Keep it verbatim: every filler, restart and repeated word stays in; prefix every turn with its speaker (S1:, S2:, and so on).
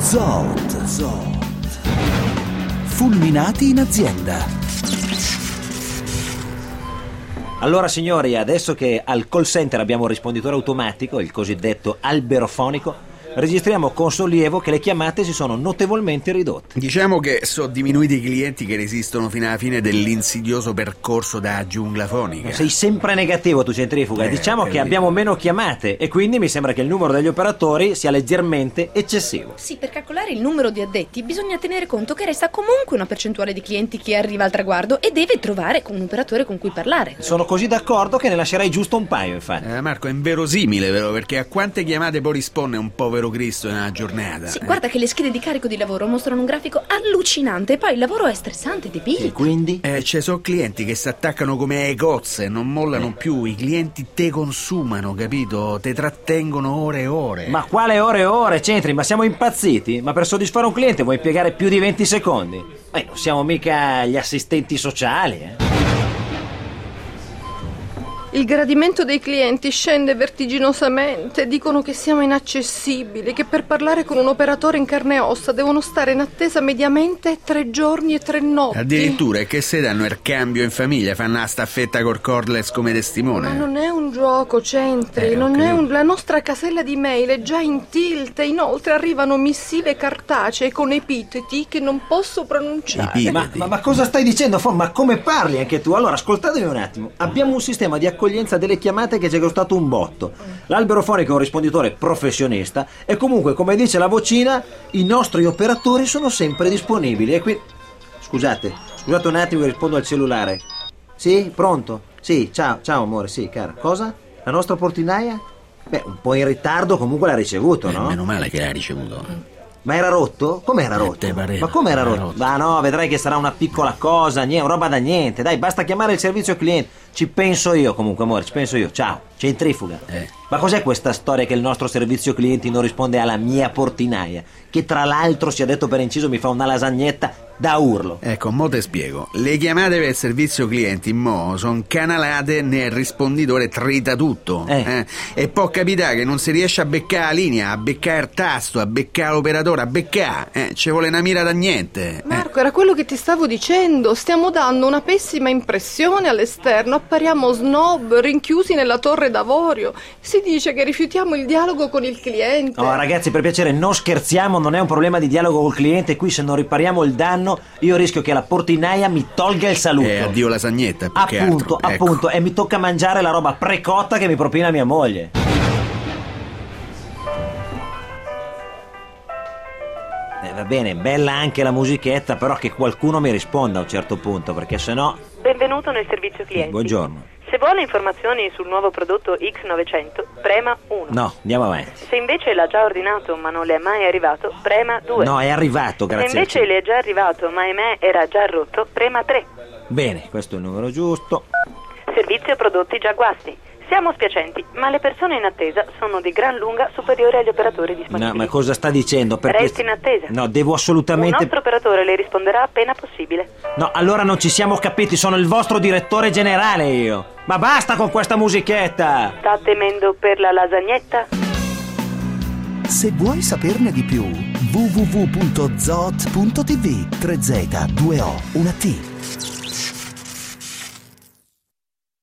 S1: Zot. Zot. Fulminati in azienda.
S2: Allora signori, adesso che al call center abbiamo un risponditore automatico, il cosiddetto alberofonico, registriamo con sollievo che le chiamate si sono notevolmente ridotte.
S3: Diciamo che sono diminuiti i clienti che resistono fino alla fine dell'insidioso percorso da giungla fonica.
S2: Sei sempre negativo tu, centrifuga.
S3: Eh,
S2: diciamo che
S3: capito.
S2: abbiamo meno chiamate e quindi mi sembra che il numero degli operatori sia leggermente eccessivo.
S4: Sì, per calcolare il numero di addetti bisogna tenere conto che resta comunque una percentuale di clienti che arriva al traguardo e deve trovare un operatore con cui parlare.
S2: Sono così d'accordo che ne lascerei giusto un paio, infatti.
S3: Eh, Marco, è inverosimile, vero? Perché a quante chiamate poi risponde un povero Cristo in una giornata?
S4: Sì,
S3: Eh.
S4: guarda che le schede di carico di lavoro mostrano un grafico allucinante e poi il lavoro è stressante,
S2: E
S4: debilita.
S2: quindi?
S3: Eh, ci sono clienti che si attaccano come ai cozze, non mollano
S2: Eh.
S3: più. I clienti te consumano, capito? Te trattengono ore e ore.
S2: Ma quale ore e ore, centri? Ma siamo impazziti? Ma per soddisfare un cliente vuoi impiegare più di venti secondi? Eh, non siamo mica gli assistenti sociali, eh?
S5: Il gradimento dei clienti scende vertiginosamente, dicono che siamo inaccessibili, che per parlare con un operatore in carne e ossa devono stare in attesa mediamente tre giorni e tre notti.
S3: Addirittura, e che se danno il cambio in famiglia, fanno la staffetta col cordless come testimone.
S5: Ma non è un gioco, Centri,
S3: Eh,
S5: non
S3: ok.
S5: è un... la nostra casella di mail è già in tilt, inoltre arrivano missive cartacee con epiteti che non posso pronunciare.
S3: Epiteti.
S2: Ma, ma, ma cosa stai dicendo, Fon? Ma come parli anche tu? Allora, ascoltatemi un attimo. Abbiamo un sistema di accoglienza delle chiamate che ci è costato un botto. L'alberofonico è un risponditore professionista e comunque, come dice la vocina, i nostri operatori sono sempre disponibili. E qui... Scusate, scusate un attimo che rispondo al cellulare. Sì, pronto? Sì, ciao, ciao amore, sì, cara. Cosa? La nostra portinaia? Beh, un po' in ritardo comunque l'ha ricevuto,
S3: Eh,
S2: no?
S3: meno male che l'ha ricevuto.
S2: Ma era rotto? Com'era
S3: Eh,
S2: rotto?
S3: te pareva,
S2: Ma com'era
S3: era
S2: rotto?
S3: rotto.
S2: Ma no, vedrai che sarà una piccola cosa, niente, roba da niente. Dai, basta chiamare il servizio cliente. Ci penso io comunque, amore, ci penso io. Ciao, centrifuga.
S3: Eh.
S2: Ma cos'è questa storia che il nostro servizio clienti non risponde alla mia portinaia? Che tra l'altro, sia detto per inciso, mi fa una lasagnetta da urlo.
S3: Ecco, mo te spiego. Le chiamate per il servizio clienti mo sono canalate nel risponditore trita tutto.
S2: Eh.
S3: eh. E può capitare che non si riesce a beccare la linea, a beccare il tasto, a beccare l'operatore, a beccare. Eh, ci vuole una mira da niente. Eh.
S5: Marco, era quello che ti stavo dicendo, stiamo dando una pessima impressione all'esterno, appariamo snob, rinchiusi nella torre d'avorio, si dice che rifiutiamo il dialogo con il cliente.
S2: Oh ragazzi, per piacere, non scherziamo, non è un problema di dialogo col cliente. Qui se non ripariamo il danno io rischio che la portinaia mi tolga il saluto.
S3: Eh, addio lasagnetta, più che
S2: Appunto,
S3: altro. Ecco.
S2: appunto, e mi tocca mangiare la roba precotta che mi propina mia moglie. Eh, va bene, bella anche la musichetta, però che qualcuno mi risponda a un certo punto, perché sennò...
S6: Benvenuto nel servizio clienti.
S2: Buongiorno.
S6: Se vuole informazioni sul nuovo prodotto X novecento, prema uno.
S2: No, andiamo avanti.
S6: Se invece l'ha già ordinato ma non le è mai arrivato, prema due.
S2: No, è arrivato,
S6: Se
S2: grazie.
S6: invece
S2: al cielo.
S6: le è già arrivato ma ahimè era già rotto, prema tre.
S2: Bene, questo è il numero giusto.
S6: Servizio prodotti già guasti. Siamo spiacenti, ma le persone in attesa sono di gran lunga superiori agli operatori disponibili.
S2: No, ma cosa sta dicendo? Perché...
S6: Resti in attesa.
S2: No, devo
S6: Un
S2: assolutamente...
S6: nostro operatore le risponderà appena possibile.
S2: No, allora non ci siamo capiti, sono il vostro direttore generale io. Ma basta con questa musichetta!
S6: Sta temendo per la lasagnetta?
S1: Se vuoi saperne di più, w w w punto zot punto t v. tre Z, due O, una T.